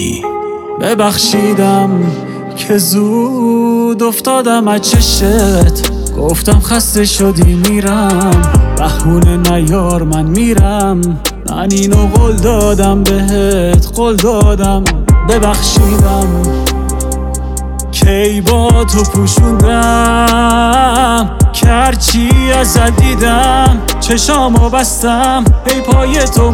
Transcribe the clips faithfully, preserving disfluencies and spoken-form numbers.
ماهانی. ببخشیدم که زود افتادم از چشت، گفتم خسته شدی میرم، بهونه نیار من میرم. من اینو قول دادم بهت، قول دادم. ببخشیدم کی با تو پوشوندم، که هرچی ازت دیدم چشامو بستم، پی پای تو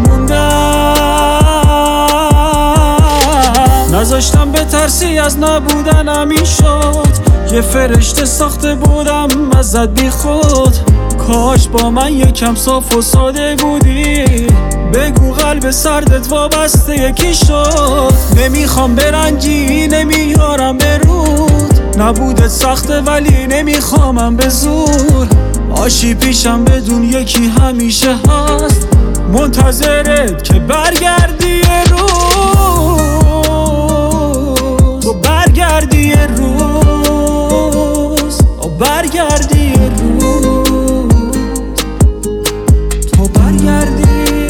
موندم. نذاشتم به ترسی از نبودنم این شد، یه فرشته ساخته بودم ازت بی خود. کاش با من یکم صاف و ساده بودی، بگو قلب سردت وابسته یکی شد. نمیخوام برنجی، نمیارم برود، نبودت سخته ولی نمیخوامم به زور. آشی پیشم بدون یکی همیشه هست، منتظرت که برگردی یه روز. تو برگردی یه روز، تو برگردی یه روز، تو برگردی.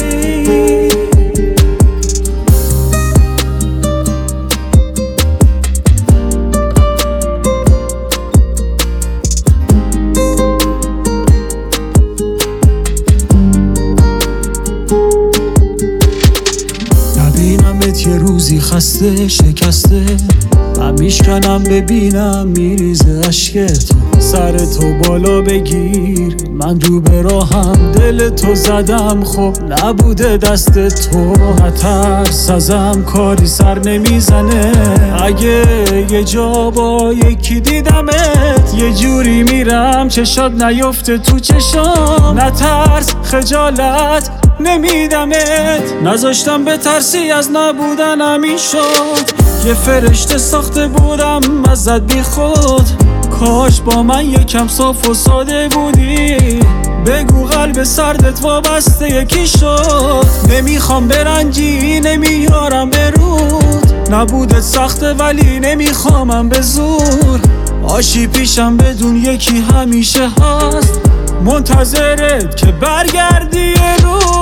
نبینمت یه روزی خسته شکسته، من میشکنم ببینم میریزه اشک تو. سر تو بالا بگیر، من رو به راهم دل تو زدم، خب نبوده دست تو. نترس ازم کاری سر نمیزنه، اگه یه جا با یکی دیدمت یه جوری میرم چشات نیفته تو چشام. نترس خجالت نمیدمت، نذاشتم به ترسی از نبودنم این شد. یه فرشته ساخته بودم ازت بی خود، کاش با من یکم صاف و ساده بودی، بگو قلب سردت وابسته یکی شد. نمیخوام برنجی، نمیارم برود، نبودت سخته ولی نمیخوامم به زور. آشی پیشم بدون یکی همیشه هست، منتظرت که برگردی یه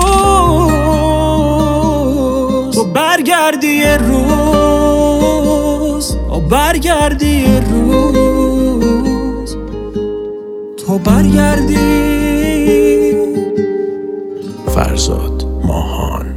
روز. تو برگردی یه روز، تو برگردی یه روز، تو برگردی. فرزاد ماهان.